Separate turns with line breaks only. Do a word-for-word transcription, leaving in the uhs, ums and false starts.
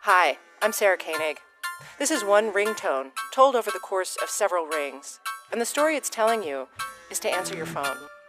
Hi, I'm Sarah Koenig. This is one ringtone told over the course of several rings, and the story it's telling you is to answer your phone.